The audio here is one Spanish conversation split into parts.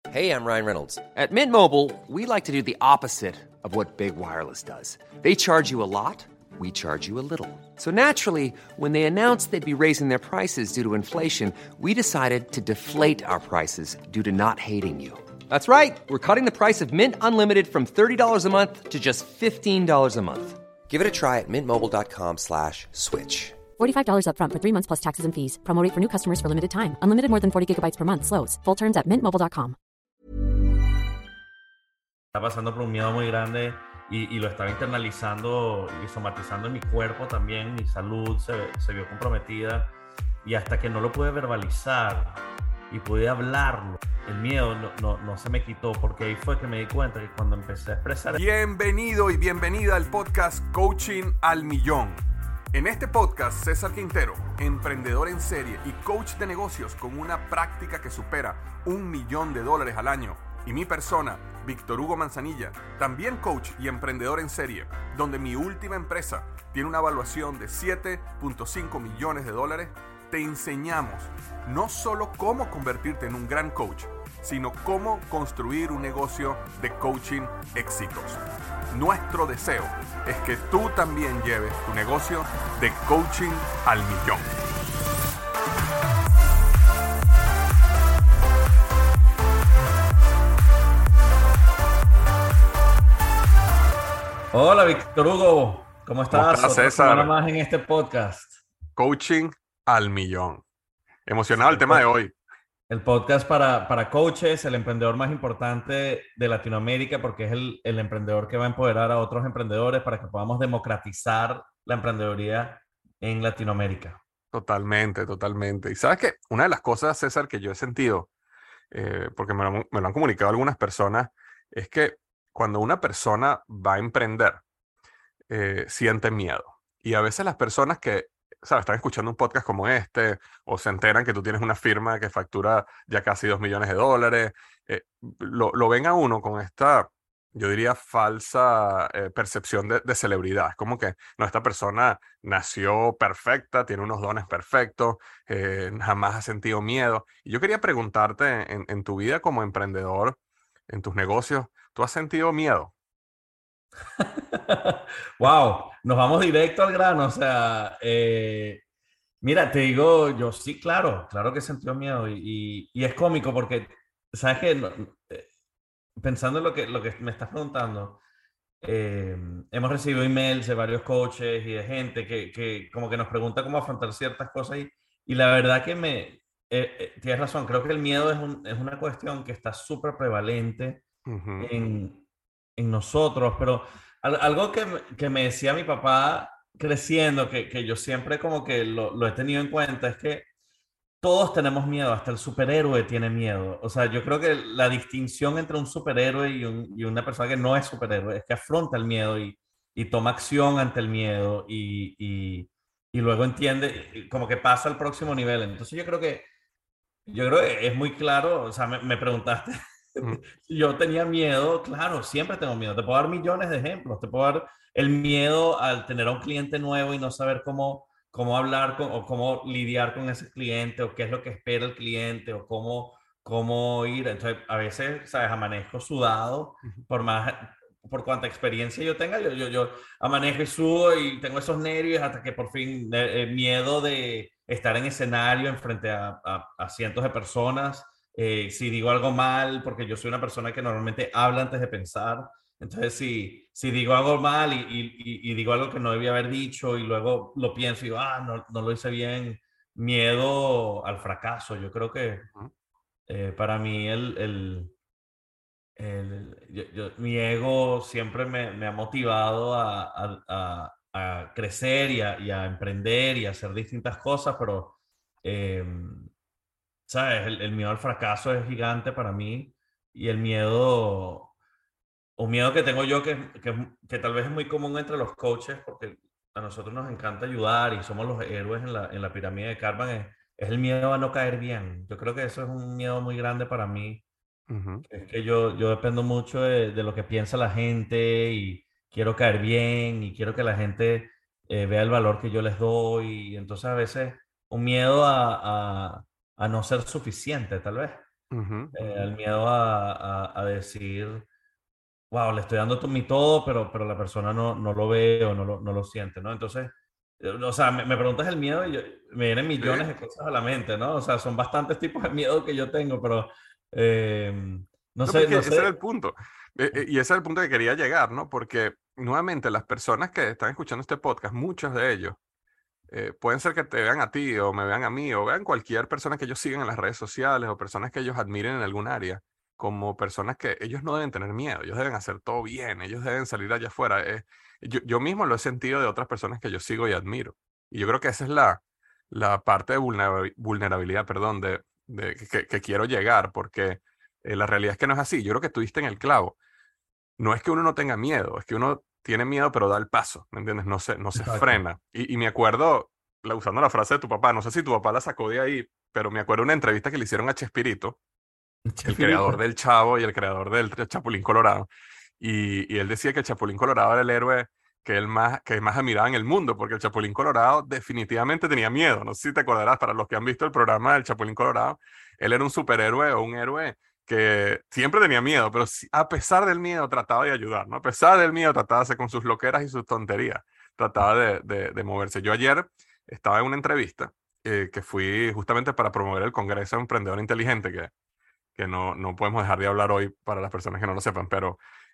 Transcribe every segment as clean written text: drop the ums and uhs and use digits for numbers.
Hey, I'm Ryan Reynolds. At Mint Mobile, we like to do the opposite of what Big Wireless does. They charge you a lot, we charge you a little. So naturally, when they announced they'd be raising their prices due to inflation, we decided to deflate our prices due to not hating you. That's right. We're cutting the price of Mint Unlimited from $30 a month to just $15 a month. Give it a try at mintmobile.com/switch. $45 up front for 3 months plus taxes and fees. Promo rate for new customers for limited time. Unlimited more than 40 gigabytes per month. Slows full terms at mintmobile.com. Está pasando por un miedo muy grande y lo estaba internalizando y somatizando en mi cuerpo también. Mi salud se vio comprometida y hasta que no lo pude verbalizar y pude hablarlo, el miedo no se me quitó, porque ahí fue que me di cuenta que cuando empecé a expresar... Bienvenido y bienvenida al podcast Coaching al Millón. En este podcast, César Quintero, emprendedor en serie y coach de negocios con una práctica que supera $1 millón al año, y mi persona, Víctor Hugo Manzanilla, también coach y emprendedor en serie, donde mi última empresa tiene una evaluación de $7.5 millones, te enseñamos no solo cómo convertirte en un gran coach, sino cómo construir un negocio de coaching exitoso. Nuestro deseo es que tú también lleves tu negocio de coaching al millón. Hola, Víctor Hugo. ¿Cómo estás? ¿Cómo estás, César? Otra semana más en este podcast. Coaching al millón. Emocionado el tema de hoy. El podcast para coaches, el emprendedor más importante de Latinoamérica, porque es el emprendedor que va a empoderar a otros emprendedores para que podamos democratizar la emprendeduría en Latinoamérica. Totalmente. Y sabes que una de las cosas, César, que yo he sentido, porque me lo han comunicado algunas personas, es que cuando una persona va a emprender, siente miedo. Y a veces las personas que, ¿sabes?, están escuchando un podcast como este, o se enteran que tú tienes una firma que factura ya casi $2 millones, lo ven a uno con esta, yo diría, falsa percepción de celebridad. Es como que no, esta persona nació perfecta, tiene unos dones perfectos, jamás ha sentido miedo. Y yo quería preguntarte, en tu vida como emprendedor, en tus negocios, ¿tú has sentido miedo? Wow, nos vamos directo al grano. O sea, mira, te digo, yo sí, claro que he sentido miedo y es cómico porque, ¿sabes qué? Pensando en lo que me estás preguntando, hemos recibido emails de varios coaches y de gente que como que nos pregunta cómo afrontar ciertas cosas y la verdad que tienes razón, creo que el miedo es una cuestión que está súper prevalente Uh-huh. en nosotros, pero algo que me decía mi papá creciendo, que yo siempre como que lo he tenido en cuenta, es que todos tenemos miedo, hasta el superhéroe tiene miedo. O sea, yo creo que la distinción entre un superhéroe y una persona que no es superhéroe es que afronta el miedo y toma acción ante el miedo y luego entiende, como que pasa al próximo nivel. Entonces yo creo que es muy claro. O sea, me preguntaste Uh-huh. si yo tenía miedo. Claro, siempre tengo miedo. Te puedo dar millones de ejemplos. Te puedo dar el miedo al tener a un cliente nuevo y no saber cómo hablar o cómo lidiar con ese cliente, o qué es lo que espera el cliente, o cómo ir. Entonces, a veces, ¿sabes? Amanezco sudado, por cuanta experiencia yo tenga, yo amanezco y sudo y tengo esos nervios hasta que por fin, miedo de estar en escenario enfrente a cientos de personas. Si digo algo mal, porque yo soy una persona que normalmente habla antes de pensar. Entonces, si digo algo mal y digo algo que no debía haber dicho y luego lo pienso y digo, no lo hice bien, miedo al fracaso. Yo creo que Uh-huh. para mí mi ego siempre me ha motivado a crecer y a emprender y a hacer distintas cosas, pero, eh, ¿sabes? El miedo al fracaso es gigante para mí y el miedo... Un miedo que tengo yo que tal vez es muy común entre los coaches, porque a nosotros nos encanta ayudar y somos los héroes en la pirámide de Karman, es el miedo a no caer bien. Yo creo que eso es un miedo muy grande para mí. Uh-huh. Es que yo dependo mucho de lo que piensa la gente y quiero caer bien y quiero que la gente vea el valor que yo les doy. Y entonces a veces un miedo a no ser suficiente, tal vez. Ujú, El ujú. miedo a decir, wow, le estoy dando mi todo, pero la persona no lo ve o no lo siente, ¿no? Entonces, o sea, me preguntas el miedo y me vienen Sí. millones de cosas a la mente, ¿no? O sea, son bastantes tipos de miedo que yo tengo, pero eh, no No, pero sé, es que no ese era sé. el punto. Y ese es el punto que quería llegar, ¿no? Porque nuevamente las personas que están escuchando este podcast, muchos de ellos, pueden ser que te vean a ti o me vean a mí o vean cualquier persona que ellos sigan en las redes sociales o personas que ellos admiren en algún área, como personas que ellos no deben tener miedo, ellos deben hacer todo bien, ellos deben salir allá afuera. Yo mismo lo he sentido de otras personas que yo sigo y admiro. Y yo creo que esa es la parte de vulnerabilidad, perdón, que quiero llegar, porque la realidad es que no es así. Yo creo que tú diste en el clavo. No es que uno no tenga miedo, es que uno tiene miedo pero da el paso, ¿me entiendes? No se Exacto. frena. Y me acuerdo, usando la frase de tu papá, no sé si tu papá la sacó de ahí, pero me acuerdo de una entrevista que le hicieron a Chespirito, el creador Chespirito. del Chavo y el creador del Chapulín Colorado. Y él decía que el Chapulín Colorado era el héroe que más admiraba en el mundo, porque el Chapulín Colorado definitivamente tenía miedo. No sé si te acordarás, para los que han visto el programa del Chapulín Colorado, él era un superhéroe o un héroe que siempre tenía miedo, pero a pesar del miedo trataba de ayudar, ¿no? A pesar del miedo trataba de hacer con sus loqueras y sus tonterías, trataba de moverse. Yo ayer estaba en una entrevista que fui justamente para promover el Congreso Emprendedor Inteligente, que no podemos dejar de hablar hoy para las personas que no lo sepan, pero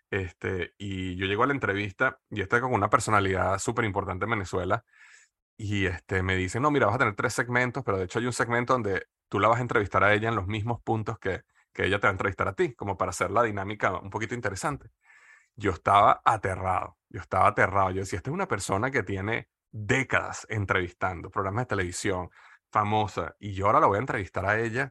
y yo llego a la entrevista y estoy con una personalidad súper importante en Venezuela y me dicen, no, mira, vas a tener 3 segmentos, pero de hecho hay un segmento donde tú la vas a entrevistar a ella en los mismos puntos que ella te va a entrevistar a ti, como para hacer la dinámica un poquito interesante. Yo estaba aterrado, yo estaba aterrado. Yo decía, esta es una persona que tiene décadas entrevistando, programas de televisión, famosa, y yo ahora la voy a entrevistar a ella.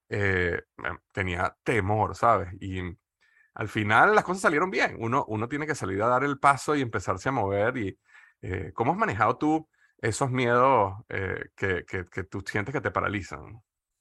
Tenía temor, ¿sabes? Y al final las cosas salieron bien. Uno tiene que salir a dar el paso y empezarse a mover. Y ¿cómo has manejado tú esos miedos que tú sientes que te paralizan?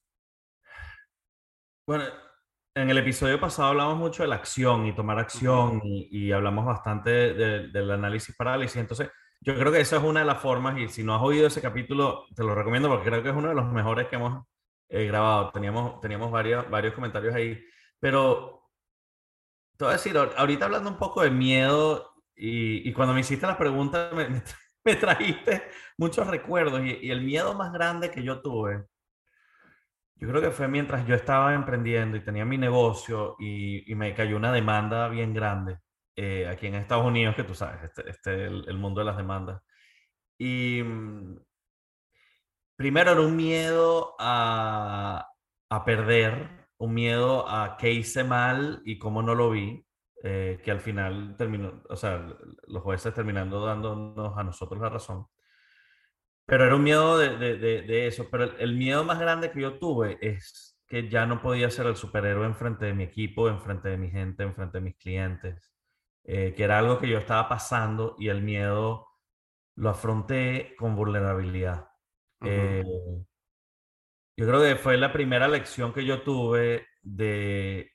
Bueno, en el episodio pasado hablamos mucho de la acción y tomar Ujú, acción y hablamos bastante del análisis parálisis. Entonces, yo creo que esa es una de las formas y si no has oído ese capítulo, te lo recomiendo porque creo que es uno de los mejores que hemos grabado. Teníamos varios comentarios ahí. Pero te voy a decir, ahorita hablando un poco de miedo y cuando me hiciste las preguntas me trajiste muchos recuerdos y el miedo más grande que yo tuve. Yo creo que fue mientras yo estaba emprendiendo y tenía mi negocio y me cayó una demanda bien grande aquí en Estados Unidos, que tú sabes, el mundo de las demandas. Y primero era un miedo a perder, un miedo a qué hice mal y cómo no lo vi, que al final terminó, o sea, los jueces terminando dándonos a nosotros la razón. Pero era un miedo de eso. Pero el miedo más grande que yo tuve es que ya no podía ser el superhéroe enfrente de mi equipo, enfrente de mi gente, enfrente de mis clientes. Que era algo que yo estaba pasando y el miedo lo afronté con vulnerabilidad. ujú, Eh, yo creo que fue la primera lección que yo tuve de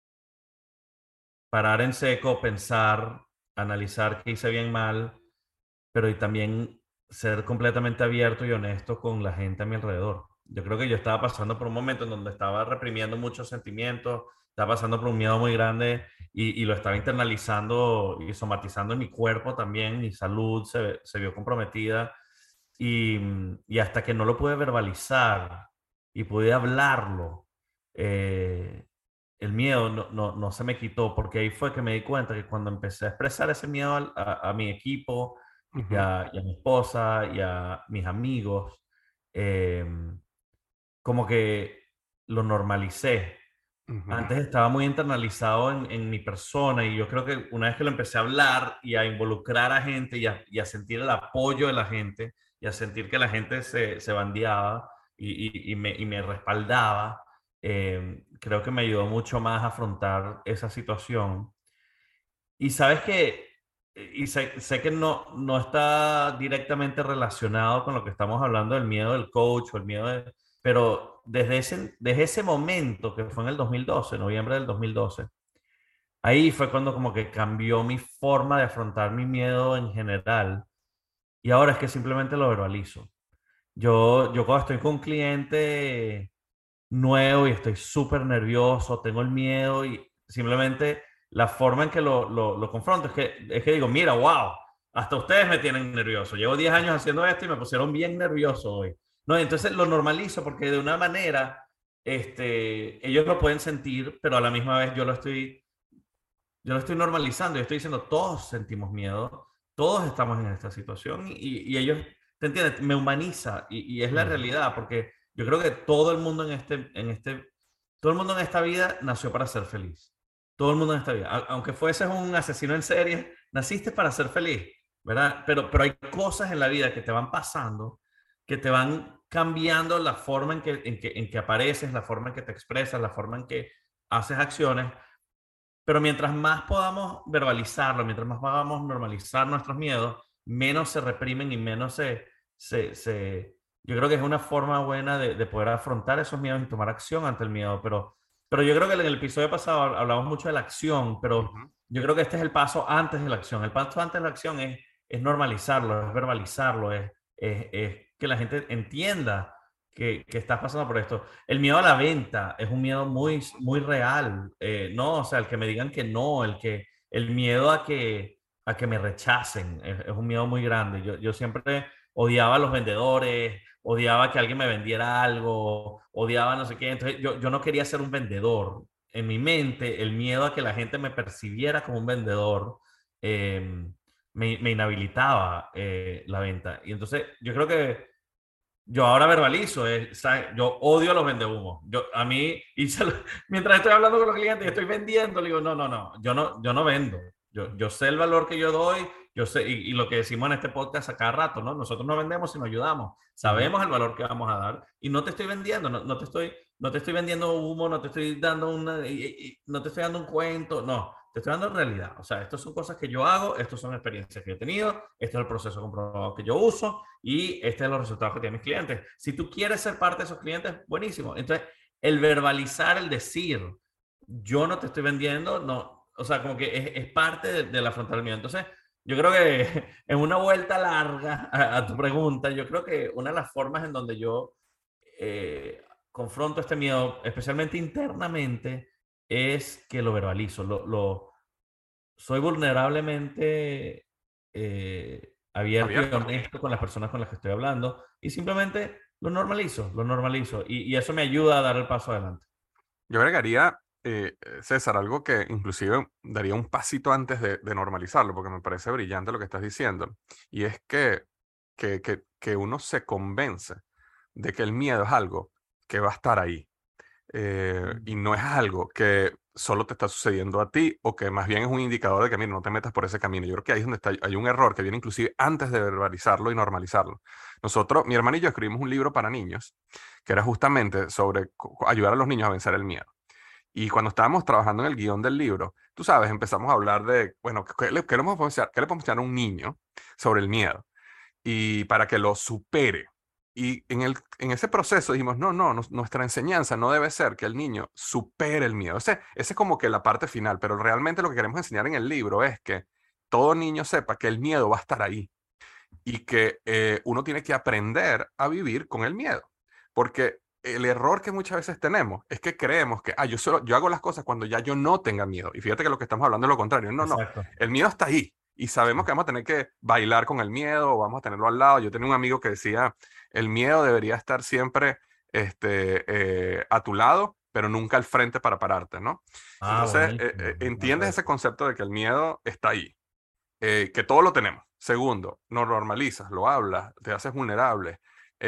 parar en seco, pensar, analizar qué hice bien mal, pero y también ser completamente abierto y honesto con la gente a mi alrededor. Yo creo que yo estaba pasando por un momento en donde estaba reprimiendo muchos sentimientos, estaba pasando por un miedo muy grande y lo estaba internalizando y somatizando en mi cuerpo también, mi salud se vio comprometida y hasta que no lo pude verbalizar y pude hablarlo, eh, el miedo no se me quitó, porque ahí fue que me di cuenta que cuando empecé a expresar ese miedo a mi equipo ujú, y a mi esposa y a mis amigos, eh, como que lo normalicé. ujú, Antes estaba muy internalizado en mi persona y yo creo que una vez que lo empecé a hablar y a involucrar a gente y a sentir el apoyo de la gente y a sentir que la gente se bandeaba y me respaldaba, creo que me ayudó mucho más a afrontar esa situación. Y sabes que, y sé que no está directamente relacionado con lo que estamos hablando del miedo del coach o el miedo de, pero desde ese momento, que fue en el 2012, noviembre del 2012, ahí fue cuando como que cambió mi forma de afrontar mi miedo en general. Y ahora es que simplemente lo verbalizo. Yo cuando estoy con un cliente nuevo y estoy súper nervioso, tengo el miedo y simplemente la forma en que lo confronto es que digo, mira, wow, hasta ustedes me tienen nervioso. Llevo 10 años haciendo esto y me pusieron bien nervioso hoy. No, entonces lo normalizo porque de una manera ellos lo pueden sentir, pero a la misma vez yo lo estoy normalizando. Yo estoy diciendo, todos sentimos miedo, todos estamos en esta situación y ellos, ¿te entiendes? Me humaniza y es la Ujú. realidad porque yo creo que todo el mundo todo el mundo en esta vida nació para ser feliz. Todo el mundo en esta vida. Aunque fueses un asesino en serie, naciste para ser feliz, ¿verdad? Pero hay cosas en la vida que te van pasando, que te van cambiando la forma en que apareces, la forma en que te expresas, la forma en que haces acciones, pero mientras más podamos verbalizarlo, mientras más podamos normalizar nuestros miedos, menos se reprimen y menos yo creo que es una forma buena de poder afrontar esos miedos y tomar acción ante el miedo. Pero yo creo que en el episodio pasado hablamos mucho de la acción, pero Ujú. yo creo que este es el paso antes de la acción. El paso antes de la acción es normalizarlo, es verbalizarlo, es que la gente entienda que estás pasando por esto. El miedo a la venta es un miedo muy, muy real, ¿no? O sea, el que me digan que no, el miedo a que me rechacen, es un miedo muy grande. Yo siempre odiaba a los vendedores, odiaba que alguien me vendiera algo, odiaba no sé qué. Entonces yo no quería ser un vendedor. En mi mente, el miedo a que la gente me percibiera como un vendedor me inhabilitaba la venta. Y entonces yo creo que yo ahora verbalizo, ¿sabes? Yo odio a los vendehumos. A mí, mientras estoy hablando con los clientes y estoy vendiendo, le digo, no, no, no, yo no vendo. Yo sé el valor que yo doy, yo sé, y lo que decimos en este podcast a cada rato, ¿no? Nosotros no vendemos, sino ayudamos. Ujú. Sabemos el valor que vamos a dar y no te estoy vendiendo, no te estoy vendiendo humo, no te estoy dando no te estoy dando un cuento, no, te estoy dando realidad. O sea, estas son cosas que yo hago, estas son experiencias que he tenido, este es el proceso comprobado que yo uso y este es los resultados que tienen mis clientes. Si tú quieres ser parte de esos clientes, buenísimo. Entonces, el verbalizar, el decir, yo no te estoy vendiendo, no, o sea, como que es parte del afrontamiento. Entonces, yo creo que en una vuelta larga a tu pregunta, yo creo que una de las formas en donde yo eh, confronto este miedo, especialmente internamente, es que lo verbalizo, soy vulnerablemente abierto y Abierto. honesto con las personas con las que estoy hablando y simplemente lo normalizo y eso me ayuda a dar el paso adelante. Yo agregaría, César, algo que inclusive daría un pasito antes de normalizarlo, porque me parece brillante lo que estás diciendo, y es que uno se convence de que el miedo es algo que va a estar ahí, y no es algo que solo te está sucediendo a ti o que más bien es un indicador de que, mira, no te metas por ese camino. Yo creo que ahí es donde hay un error que viene inclusive antes de verbalizarlo y normalizarlo. Nosotros, mi hermano y yo escribimos un libro para niños que era justamente sobre ayudar a los niños a vencer el miedo. Y cuando estábamos trabajando en el guión del libro, tú sabes, empezamos a hablar de, bueno, qué le podemos enseñar a un niño sobre el miedo? Y para que lo supere. Y en ese proceso dijimos, no, no, nuestra enseñanza no debe ser que el niño supere el miedo. Ese es como que la parte final, pero realmente lo que queremos enseñar en el libro es que todo niño sepa que el miedo va a estar ahí y que uno tiene que aprender a vivir con el miedo. Porque el error que muchas veces tenemos es que creemos que yo hago las cosas cuando ya yo no tenga miedo. Y fíjate que lo que estamos hablando es lo contrario. No, no, Exacto. el miedo está ahí. Y sabemos que vamos a tener que bailar con el miedo o vamos a tenerlo al lado. Yo tenía un amigo que decía, el miedo debería estar siempre a tu lado, pero nunca al frente para pararte, ¿no? Entonces, Buenísimo, me encanta entiendes ese eso. concepto de que el miedo está ahí, que todo lo tenemos. Segundo, no normalizas, lo hablas, te haces vulnerable.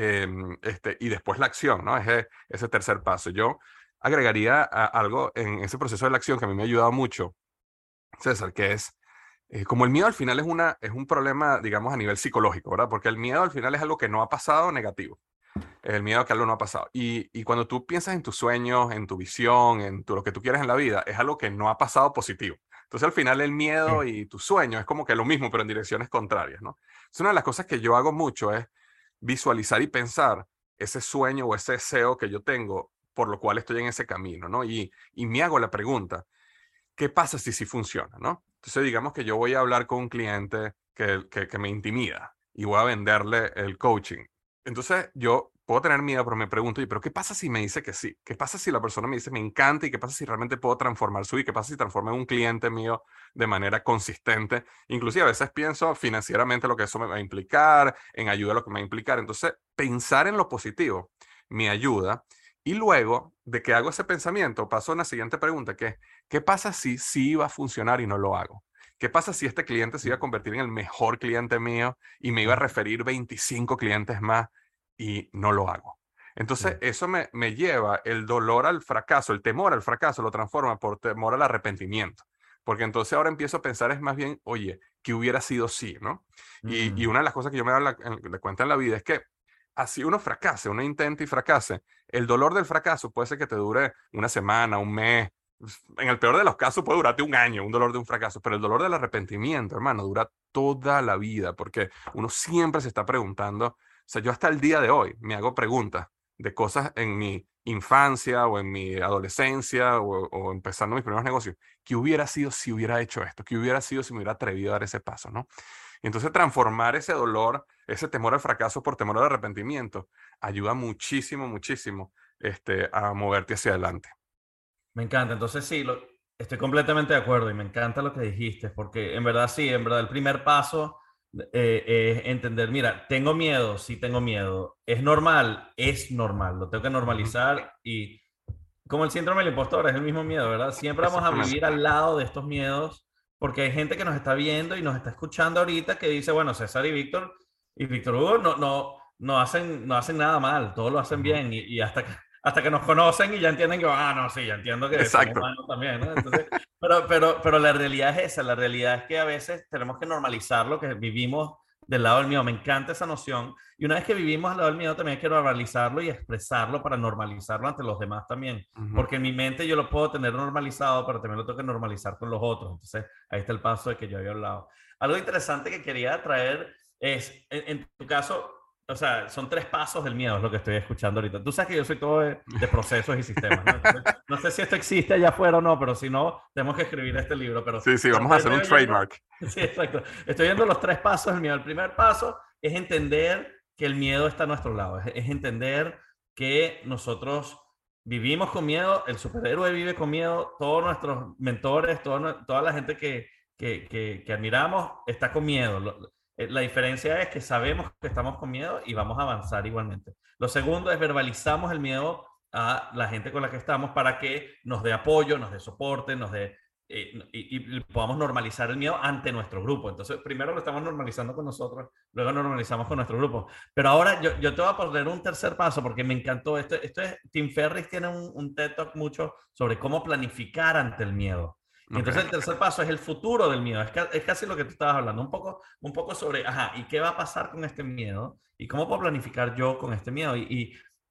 Y después la acción, ¿no? Ese tercer paso. Yo agregaría algo en ese proceso de la acción que a mí me ha ayudado mucho, César, que es como el miedo al final es un problema, digamos, a nivel psicológico, ¿verdad? Porque el miedo al final es algo que no ha pasado negativo. El miedo a que algo no ha pasado. Y cuando tú piensas en tus sueños, en tu visión, lo que tú quieres en la vida, es algo que no ha pasado positivo. Entonces al final el miedo Sí. y tu sueño es como que lo mismo, pero en direcciones contrarias, ¿no? Es una de las cosas que yo hago mucho es visualizar y pensar ese sueño o ese deseo que yo tengo por lo cual estoy en ese camino, ¿no? Y me hago la pregunta, ¿qué pasa si sí funciona, ¿no? Entonces digamos que yo voy a hablar con un cliente que me intimida y voy a venderle el coaching. Entonces yo puedo tener miedo, pero me pregunto, ¿y pero qué pasa si me dice que sí? ¿Qué pasa si la persona me dice me encanta? ¿Y qué pasa si realmente puedo transformar su vida? ¿Qué pasa si transformo en un cliente mío de manera consistente? Inclusive a veces pienso financieramente lo que eso me va a implicar, en ayuda a lo que me va a implicar. Entonces, pensar en lo positivo me ayuda. Y luego de que hago ese pensamiento, paso a una siguiente pregunta, que es, ¿qué pasa si sí iba a funcionar y no lo hago? ¿Qué pasa si este cliente se iba a convertir en el mejor cliente mío y me iba a referir 25 clientes más y no lo hago? Entonces, eso me lleva el dolor al fracaso, el temor al fracaso, lo transforma por temor al arrepentimiento. Porque entonces ahora empiezo a pensar es más bien, oye, ¿qué hubiera sido sí, no? Y una de las cosas que yo me doy de cuenta en la vida es que así uno fracase, uno intenta y fracase, el dolor del fracaso puede ser que te dure una semana, un mes. En el peor de los casos puede durarte un año, un dolor de un fracaso, pero el dolor del arrepentimiento, hermano, dura toda la vida, porque uno siempre se está preguntando, o sea, yo hasta el día de hoy me hago preguntas de cosas en mi infancia o en mi adolescencia o empezando mis primeros negocios. ¿Qué hubiera sido si hubiera hecho esto? ¿Qué hubiera sido si me hubiera atrevido a dar ese paso, no? Y entonces transformar ese dolor, ese temor al fracaso por temor al arrepentimiento, ayuda muchísimo, muchísimo a moverte hacia adelante. Me encanta. Entonces sí, estoy completamente de acuerdo y me encanta lo que dijiste, porque en verdad sí, en verdad el primer paso es entender, mira, tengo miedo, sí tengo miedo. Es normal, lo tengo que Ujú. normalizar y como el síndrome del impostor, es el mismo miedo, ¿verdad? Siempre vamos a Exactamente. vivir al lado de estos miedos porque hay gente que nos está viendo y nos está escuchando ahorita que dice, bueno, César y Víctor Hugo no hacen nada mal, todos lo hacen Ujú. bien y hasta que nos conocen y ya entienden que, no, sí, ya entiendo que somos Exacto. humanos también, ¿no? Entonces, pero la realidad es esa, la realidad es que a veces tenemos que normalizar lo que vivimos del lado del miedo. Me encanta esa noción. Y una vez que vivimos al lado del miedo, también hay que normalizarlo y expresarlo para normalizarlo ante los demás también. Ujú. Porque en mi mente yo lo puedo tener normalizado, pero también lo tengo que normalizar con los otros. Entonces, ahí está el paso de que yo había hablado. Algo interesante que quería traer es, en tu caso, o sea, son 3 pasos del miedo, es lo que estoy escuchando ahorita. Tú sabes que yo soy todo de procesos y sistemas, ¿no? Entonces, no sé si esto existe allá afuera o no, pero si no, tenemos que escribir este libro. Sí, sí, Pero vamos a hacer un estoy oyendo, trademark. sí, exacto. Estoy viendo los 3 pasos del miedo. El primer paso es entender que el miedo está a nuestro lado. Es entender que nosotros vivimos con miedo, el superhéroe vive con miedo, todos nuestros mentores, toda la gente que admiramos está con miedo. La diferencia es que sabemos que estamos con miedo y vamos a avanzar igualmente. Lo segundo es verbalizamos el miedo a la gente con la que estamos para que nos dé apoyo, nos dé soporte, nos dé y podamos normalizar el miedo ante nuestro grupo. Entonces, primero lo estamos normalizando con nosotros, luego normalizamos con nuestro grupo. Pero ahora yo te voy a poner un tercer paso porque me encantó. Tim Ferriss tiene un TED Talk mucho sobre cómo planificar ante el miedo. Y Ok. entonces el tercer paso es el futuro del miedo. Es casi lo que tú estabas hablando, un poco sobre, ajá, ¿y qué va a pasar con este miedo? ¿Y cómo puedo planificar yo con este miedo? Y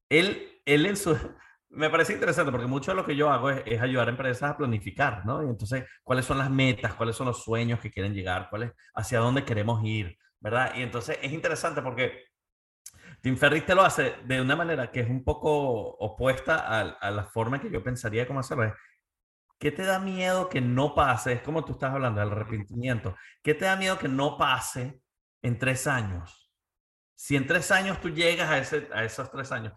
él en su, me parece interesante porque mucho de lo que yo hago es ayudar a empresas a planificar, ¿no? Y entonces, ¿cuáles son las metas? ¿Cuáles son los sueños que quieren llegar? Hacia dónde queremos ir? ¿Verdad? Y entonces es interesante porque Tim Ferriss te lo hace de una manera que es un poco opuesta a la forma que yo pensaría de cómo hacerlo. ¿Qué te da miedo que no pase? Es como tú estás hablando del arrepentimiento. ¿Qué te da miedo que no pase en 3 años? Si en 3 años tú llegas a esos 3 años,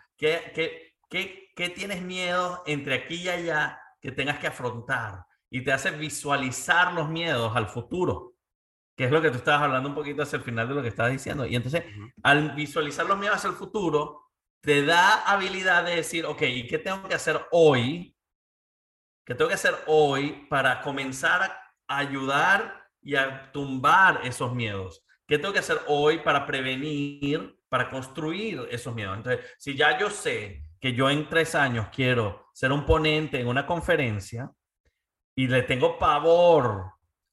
¿qué tienes miedo entre aquí y allá que tengas que afrontar? Y te hace visualizar los miedos al futuro, que es lo que tú estabas hablando un poquito hacia el final de lo que estabas diciendo. Y entonces, Ujú. al visualizar los miedos hacia el futuro, te da habilidad de decir, ok, ¿y qué tengo que hacer hoy? ¿Qué tengo que hacer hoy para comenzar a ayudar y a tumbar esos miedos? ¿Qué tengo que hacer hoy para prevenir, para construir esos miedos? Entonces, si ya yo sé que yo en 3 años quiero ser un ponente en una conferencia y le tengo pavor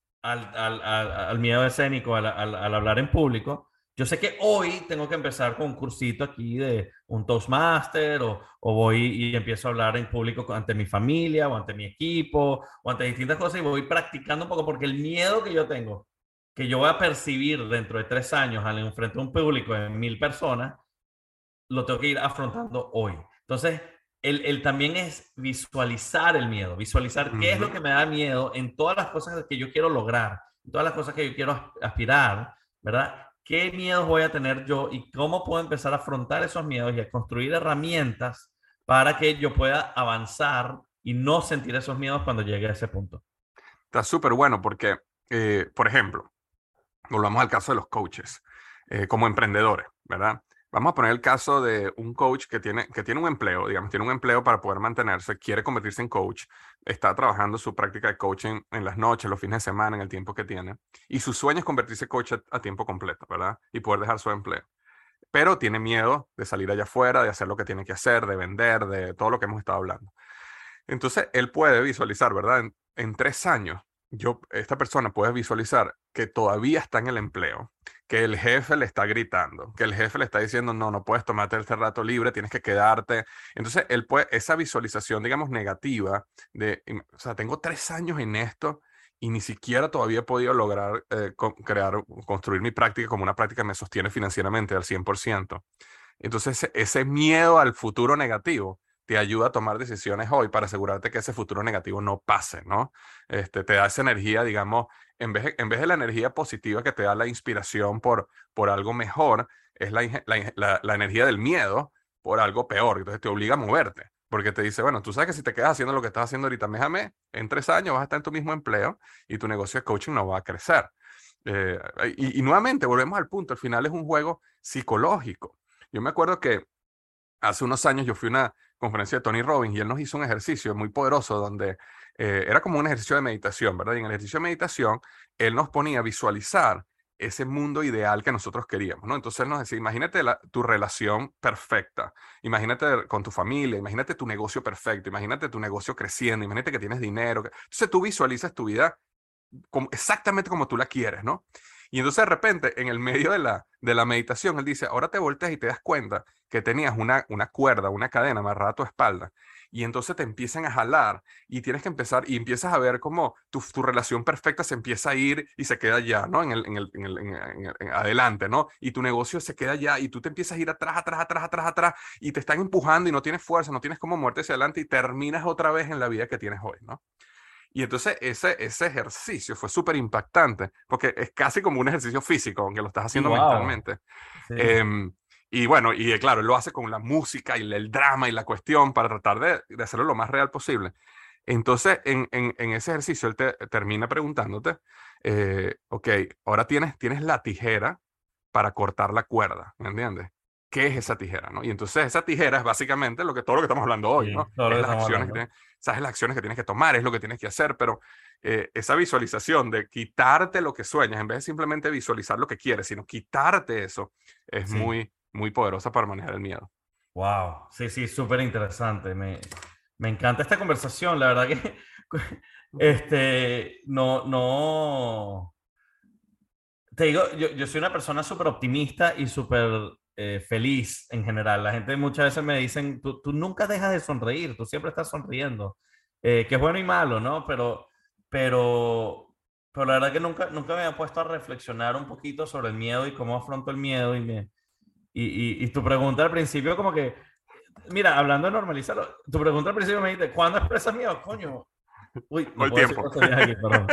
al miedo escénico, al hablar en público, yo sé que hoy tengo que empezar con un cursito aquí de un Toastmaster o voy y empiezo a hablar en público ante mi familia o ante mi equipo o ante distintas cosas y voy practicando un poco porque el miedo que yo tengo, que yo voy a percibir dentro de 3 años al enfrentar un público de 1000 personas, lo tengo que ir afrontando hoy. Entonces, el también es visualizar el miedo, visualizar qué es lo Ujú. que me da miedo en todas las cosas que yo quiero lograr, en todas las cosas que yo quiero aspirar, ¿verdad? qué miedos voy a tener yo y cómo puedo empezar a afrontar esos miedos y a construir herramientas para que yo pueda avanzar y no sentir esos miedos cuando llegue a ese punto. Está súper bueno porque, por ejemplo, volvamos al caso de los coaches, como emprendedores, ¿verdad? Vamos a poner el caso de un coach que tiene un empleo, digamos, tiene un empleo para poder mantenerse, quiere convertirse en coach, está trabajando su práctica de coaching en las noches, los fines de semana, en el tiempo que tiene, y su sueño es convertirse en coach a tiempo completo, ¿verdad? Y poder dejar su empleo. Pero tiene miedo de salir allá afuera, de hacer lo que tiene que hacer, de vender, de todo lo que hemos estado hablando. Entonces, él puede visualizar, ¿verdad? En 3 años, esta persona puede visualizar que todavía está en el empleo, que el jefe le está gritando, que el jefe le está diciendo, no, no puedes tomarte este rato libre, tienes que quedarte. Entonces, él puede, esa visualización, digamos, negativa o sea, tengo 3 años en esto y ni siquiera todavía he podido lograr construir mi práctica como una práctica que me sostiene financieramente al 100%. Entonces, ese miedo al futuro negativo te ayuda a tomar decisiones hoy para asegurarte que ese futuro negativo no pase, ¿no? Te da esa energía, digamos, en vez de la energía positiva que te da la inspiración por algo mejor, es la energía del miedo por algo peor. Entonces te obliga a moverte, porque te dice, bueno, tú sabes que si te quedas haciendo lo que estás haciendo ahorita, déjame, en 3 años vas a estar en tu mismo empleo y tu negocio de coaching no va a crecer. Y nuevamente, volvemos al punto, al final es un juego psicológico. Yo me acuerdo que hace unos años yo fui a una conferencia de Tony Robbins y él nos hizo un ejercicio muy poderoso donde era como un ejercicio de meditación, ¿verdad? Y en el ejercicio de meditación, él nos ponía a visualizar ese mundo ideal que nosotros queríamos, ¿no? Entonces él nos decía, imagínate tu relación perfecta, imagínate con tu familia, imagínate tu negocio perfecto, imagínate tu negocio creciendo, imagínate que tienes dinero. Entonces tú visualizas tu vida exactamente como tú la quieres, ¿no? Y entonces de repente, en el medio de la meditación, él dice, ahora te volteas y te das cuenta que tenías una cuerda, una cadena amarrada a tu espalda. Y entonces te empiezan a jalar y tienes que empezar y empiezas a ver cómo tu relación perfecta se empieza a ir y se queda allá, ¿no? Adelante, ¿no? Y tu negocio se queda allá y tú te empiezas a ir atrás, atrás, atrás, atrás, atrás y te están empujando y no tienes fuerza, no tienes cómo moverte hacia adelante y terminas otra vez en la vida que tienes hoy, ¿no? Y entonces ese ejercicio fue súper impactante, porque es casi como un ejercicio físico, aunque lo estás Y haciendo wow. mentalmente. Sí. Em, y bueno, claro, él lo hace con la música y el drama y la cuestión para tratar de hacerlo lo más real posible. Entonces, en ese ejercicio, él te termina preguntándote, ok, ahora tienes la tijera para cortar la cuerda, ¿me entiendes? ¿Qué es esa tijera, no? Y entonces esa tijera es básicamente todo lo que estamos hablando hoy, Sí, ¿no? todo lo Es que las estamos acciones que hablando. sabes las acciones que tienes que tomar, es lo que tienes que hacer, pero esa visualización de quitarte lo que sueñas, en vez de simplemente visualizar lo que quieres, sino quitarte eso, es Sí. muy, muy poderosa para manejar el miedo. Wow. Sí, sí, súper interesante. Me encanta esta conversación. La verdad que no, no. Te digo, yo soy una persona súper optimista y súper feliz en general. La gente muchas veces me dicen, tú nunca dejas de sonreír, tú siempre estás sonriendo, que es bueno y malo, ¿no? Pero, pero la verdad que nunca me había puesto a reflexionar un poquito sobre el miedo y cómo afronto el miedo. Y tu pregunta al principio como que, mira, hablando de normalizarlo, tu pregunta al principio me dijiste, ¿cuándo expresas miedo? Coño, uy, Todo no el puedo decir tiempo. groserías aquí, perdón.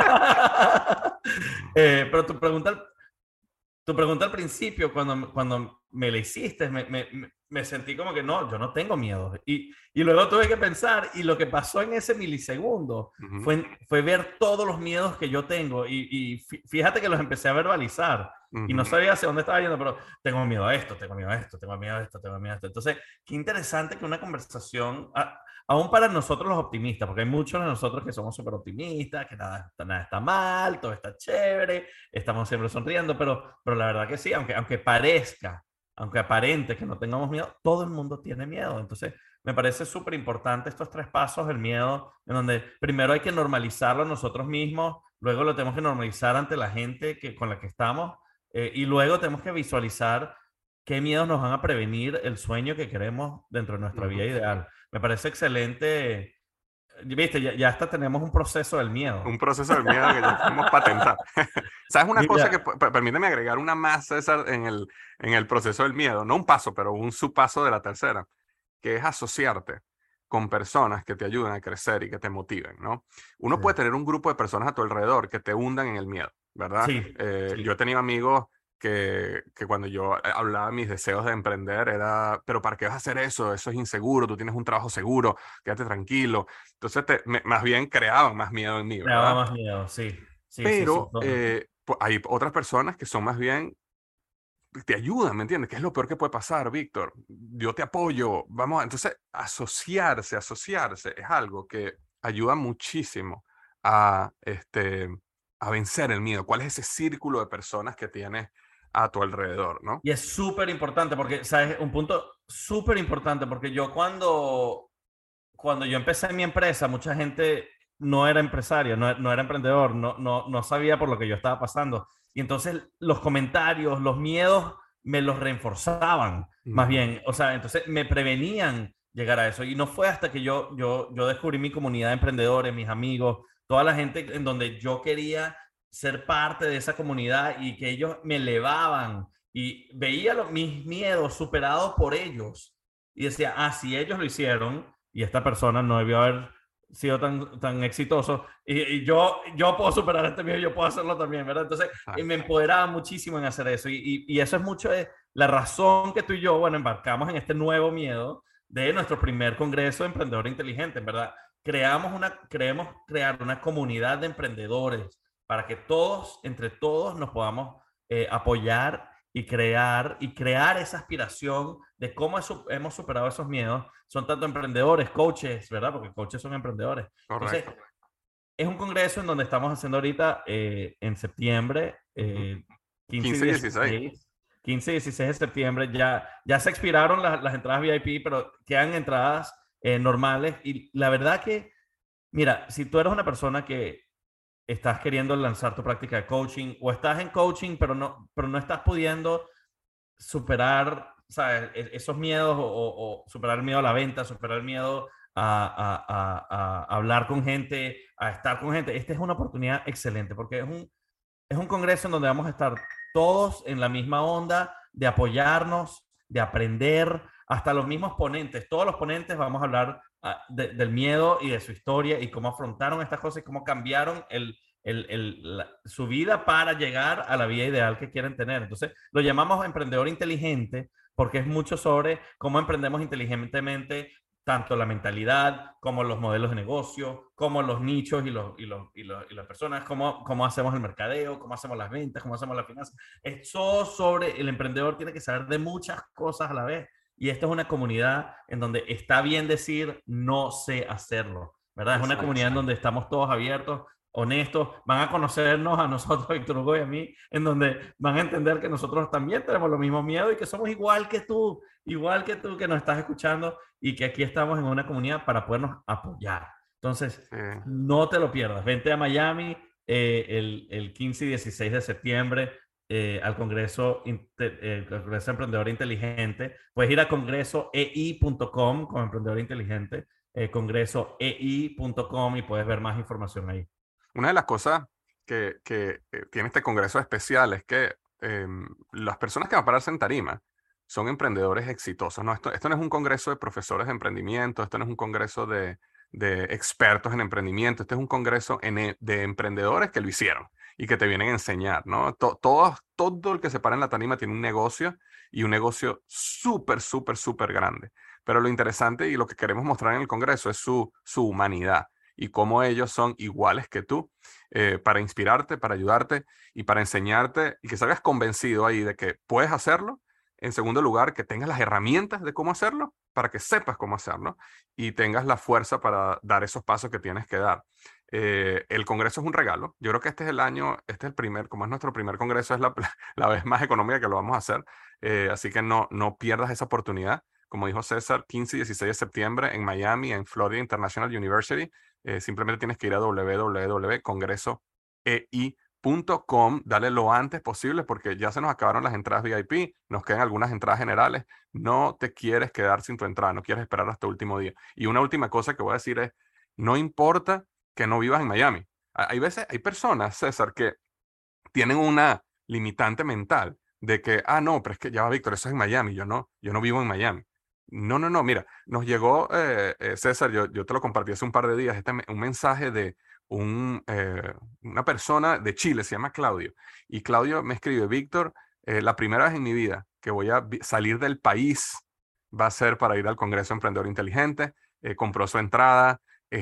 Pero tu pregunta al principio, cuando me la hiciste, me sentí como que no, yo no tengo miedo. Y luego tuve que pensar, y lo que pasó en ese milisegundo Ujú, fue ver todos los miedos que yo tengo. Y fíjate que los empecé a verbalizar. Y no ujú. sabía hacia dónde estaba yendo, pero tengo miedo a esto, tengo miedo a esto, tengo miedo a esto, tengo miedo a esto. Entonces, qué interesante que una conversación, aún para nosotros los optimistas, porque hay muchos de nosotros que somos súper optimistas, que nada está mal, todo está chévere, estamos siempre sonriendo, pero la verdad que sí, aunque parezca, aunque aparente que no tengamos miedo, todo el mundo tiene miedo. Entonces, me parece súper importante estos tres pasos del miedo, en donde primero hay que normalizarlo nosotros mismos, luego lo tenemos que normalizar ante la gente con la que estamos, y luego tenemos que visualizar qué miedos nos van a prevenir el sueño que queremos dentro de nuestra vida Ujú. ideal. Me parece excelente. Viste, ya hasta tenemos un proceso del miedo. Un proceso del miedo que ya podemos patentar. ¿Sabes una cosa que Mira, permíteme agregar una más, César, en el proceso del miedo? No un paso, pero un subpaso de la tercera, que es asociarte con personas que te ayuden a crecer y que te motiven, ¿no? Uno sí, puede tener un grupo de personas a tu alrededor que te hundan en el miedo, ¿verdad? sí, Yo sí, he tenido amigos que cuando yo hablaba de mis deseos de emprender era, pero ¿para qué vas a hacer eso? Eso es inseguro, tú tienes un trabajo seguro, quédate tranquilo. Entonces, más bien creaban más miedo en mí, Me daba ¿verdad? más miedo, sí. Sí, sí, sí. Pero hay otras personas que son más bien, te ayudan, ¿me entiendes? ¿Qué es lo peor que puede pasar, Víctor? Yo te apoyo, vamos. Entonces, asociarse es algo que ayuda muchísimo a vencer el miedo. ¿Cuál es ese círculo de personas que tienes a tu alrededor, ¿no? Y es súper importante porque, ¿sabes? Un punto súper importante porque yo cuando yo empecé mi empresa, mucha gente no era empresario, no era emprendedor, no sabía por lo que yo estaba pasando. Y entonces los comentarios, los miedos me los reforzaban, más Ujú. bien. O sea, entonces me prevenían llegar a eso. Y no fue hasta que yo descubrí mi comunidad de emprendedores, mis amigos, toda la gente en donde yo quería ser parte de esa comunidad y que ellos me elevaban y veía mis miedos superados por ellos. Y decía, ah, si ellos lo hicieron, y esta persona no debió haber sido tan exitoso y yo puedo superar este miedo, yo puedo hacerlo también, ¿verdad? Entonces me Exacto. empoderaba muchísimo en hacer eso y eso es mucho de la razón que tú y yo, bueno, embarcamos en este nuevo miedo de nuestro primer congreso de emprendedor inteligente, ¿verdad? Creemos crear una comunidad de emprendedores para que todos, entre todos, nos podamos apoyar y crear esa aspiración de cómo hemos superado esos miedos. Son tanto emprendedores, coaches, ¿verdad? Porque coaches son emprendedores. Entonces, Correcto. es un congreso en donde estamos haciendo ahorita en septiembre, Ujú. 15 y 15 y 16. 16. 15 y 16 de septiembre. Ya se expiraron las entradas VIP, pero quedan entradas normales. Y la verdad que, mira, si tú eres una persona que estás queriendo lanzar tu práctica de coaching o estás en coaching, pero no estás pudiendo superar, ¿sabes? Esos miedos o superar el miedo a la venta, superar el miedo a hablar con gente, a estar con gente. Esta es una oportunidad excelente porque es un congreso en donde vamos a estar todos en la misma onda de apoyarnos, de aprender, hasta los mismos ponentes. Todos los ponentes vamos a hablar del miedo y de su historia y cómo afrontaron estas cosas y cómo cambiaron su vida para llegar a la vida ideal que quieren tener. Entonces, lo llamamos emprendedor inteligente porque es mucho sobre cómo emprendemos inteligentemente tanto la mentalidad como los modelos de negocio, como los nichos y las personas, cómo hacemos el mercadeo, cómo hacemos las ventas, cómo hacemos las finanzas. Es todo sobre el emprendedor tiene que saber de muchas cosas a la vez. Y esta es una comunidad en donde está bien decir no sé hacerlo, ¿verdad? Es una Exacto. comunidad en donde estamos todos abiertos, honestos, van a conocernos a nosotros, Víctor Hugo y a mí, en donde van a entender que nosotros también tenemos los mismos miedos y que somos igual que tú que nos estás escuchando y que aquí estamos en una comunidad para podernos apoyar. Entonces, Sí. no te lo pierdas. Vente a Miami el 15 y 16 de septiembre al Congreso Emprendedor Inteligente. Puedes ir a congresoei.com como Emprendedor Inteligente, congresoei.com y puedes ver más información ahí. Una de las cosas que tiene este congreso especial es que las personas que van a pararse en tarima son emprendedores exitosos, ¿no? Esto no es un congreso de profesores de emprendimiento, esto no es un congreso de expertos en emprendimiento, este es un congreso de emprendedores que lo hicieron y que te vienen a enseñar, ¿no? Todo el que se para en la tarima tiene un negocio y un negocio súper, súper, súper grande. Pero lo interesante y lo que queremos mostrar en el congreso es su humanidad y cómo ellos son iguales que tú, para inspirarte, para ayudarte y para enseñarte y que salgas convencido ahí de que puedes hacerlo. En segundo lugar, que tengas las herramientas de cómo hacerlo para que sepas cómo hacerlo y tengas la fuerza para dar esos pasos que tienes que dar. El congreso es un regalo. Yo creo que este es el año, este es el primer, como es nuestro primer congreso, es la vez más económica que lo vamos a hacer. Así que no pierdas esa oportunidad. Como dijo César, 15 y 16 de septiembre en Miami, en Florida International University. Simplemente tienes que ir a www.congresoei.com, dale lo antes posible porque ya se nos acabaron las entradas VIP, nos quedan algunas entradas generales, no te quieres quedar sin tu entrada, no quieres esperar hasta el último día. Y una última cosa que voy a decir es, no importa que no vivas en Miami. Hay veces, hay personas, César, que tienen una limitante mental de que, no, pero es que ya va, Víctor, eso es en Miami, yo no vivo en Miami. No, mira, nos llegó, César, yo te lo compartí hace un par de días, un mensaje de una persona de Chile, se llama Claudio, y Claudio me escribe, Víctor, la primera vez en mi vida que voy a salir del país va a ser para ir al Congreso Emprendedor Inteligente. Compró su entrada,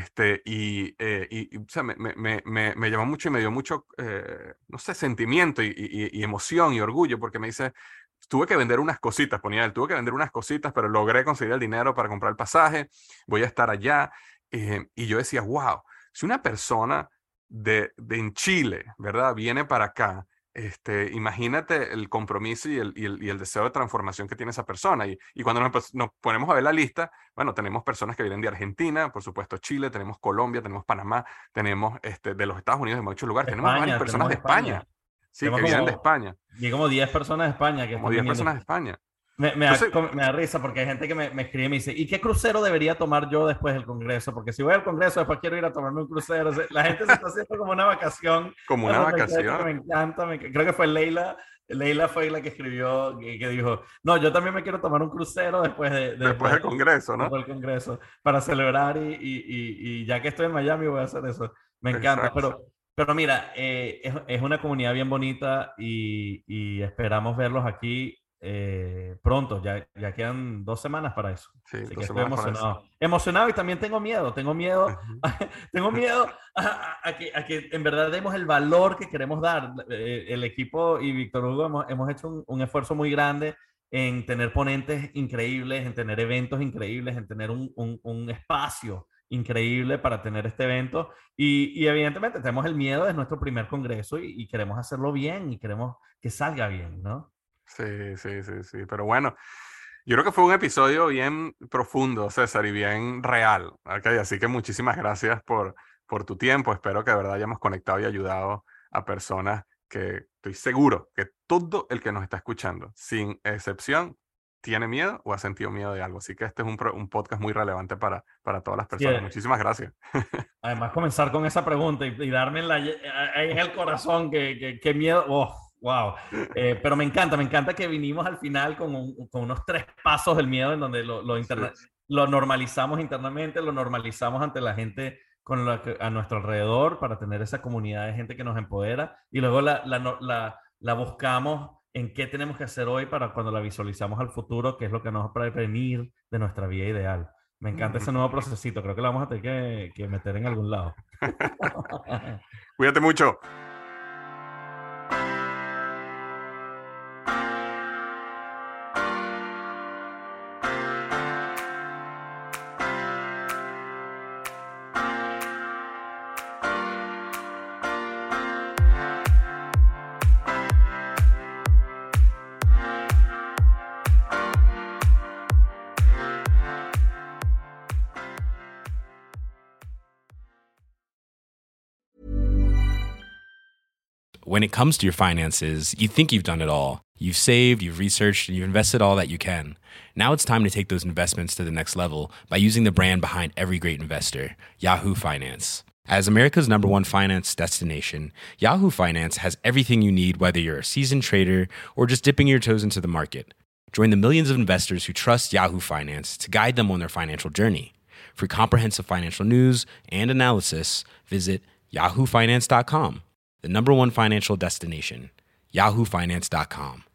o sea, me llamó mucho y me dio mucho, no sé, sentimiento y emoción y orgullo, porque me dice, tuve que vender unas cositas, ponía él, tuve que vender unas cositas, pero logré conseguir el dinero para comprar el pasaje, voy a estar allá. Y yo decía, wow, si una persona en Chile, ¿verdad? Viene para acá, imagínate el compromiso y el deseo de transformación que tiene esa persona. Y cuando nos ponemos a ver la lista, bueno, tenemos personas que vienen de Argentina, por supuesto Chile, tenemos Colombia, tenemos Panamá, tenemos de los Estados Unidos, de muchos lugares, tenemos varias personas de España, sí, que vienen de España. Y como 10 personas de España. Como 10 personas de España. Me da risa porque hay gente que me escribe y me dice, ¿y qué crucero debería tomar yo después del Congreso? Porque si voy al Congreso, después quiero ir a tomarme un crucero. O sea, la gente se está haciendo como una vacación. Como una vacación. Me encanta. Creo que fue Leila. Leila fue la que escribió, que dijo, no, yo también me quiero tomar un crucero después del Congreso, ¿no? Después del Congreso, para celebrar y ya que estoy en Miami voy a hacer eso. Me encanta, pero mira, es una comunidad bien bonita y esperamos verlos aquí pronto. Ya quedan 2 semanas para eso. Sí, así 2 que estoy semanas emocionado. Emocionado y también tengo miedo. Tengo miedo a que en verdad demos el valor que queremos dar. El equipo y Víctor Hugo hemos hecho un esfuerzo muy grande en tener ponentes increíbles, en tener eventos increíbles, en tener un espacio increíble para tener este evento y evidentemente tenemos el miedo de nuestro primer congreso y queremos hacerlo bien y queremos que salga bien, ¿no? Sí, pero bueno, yo creo que fue un episodio bien profundo, César, y bien real, ¿okay? Así que muchísimas gracias por tu tiempo, espero que de verdad hayamos conectado y ayudado a personas que estoy seguro que todo el que nos está escuchando, sin excepción, tiene miedo o ha sentido miedo de algo. Así que este es un podcast muy relevante para todas las personas. Sí. Muchísimas gracias. Además, comenzar con esa pregunta y darme ahí en el corazón que miedo. Oh, wow. Pero me encanta que vinimos al final con unos 3 pasos del miedo en donde lo normalizamos internamente, lo normalizamos ante la gente a nuestro alrededor para tener esa comunidad de gente que nos empodera y luego la buscamos en qué tenemos que hacer hoy para cuando la visualizamos al futuro, qué es lo que nos va a prevenir de nuestra vida ideal. Me encanta ese nuevo procesito. Creo que lo vamos a tener que meter en algún lado. Cuídate mucho. When it comes to your finances, you think you've done it all. You've saved, you've researched, and you've invested all that you can. Now it's time to take those investments to the next level by using the brand behind every great investor, Yahoo Finance. As America's #1 finance destination, Yahoo Finance has everything you need, whether you're a seasoned trader or just dipping your toes into the market. Join the millions of investors who trust Yahoo Finance to guide them on their financial journey. For comprehensive financial news and analysis, visit yahoofinance.com. The #1 financial destination, yahoofinance.com.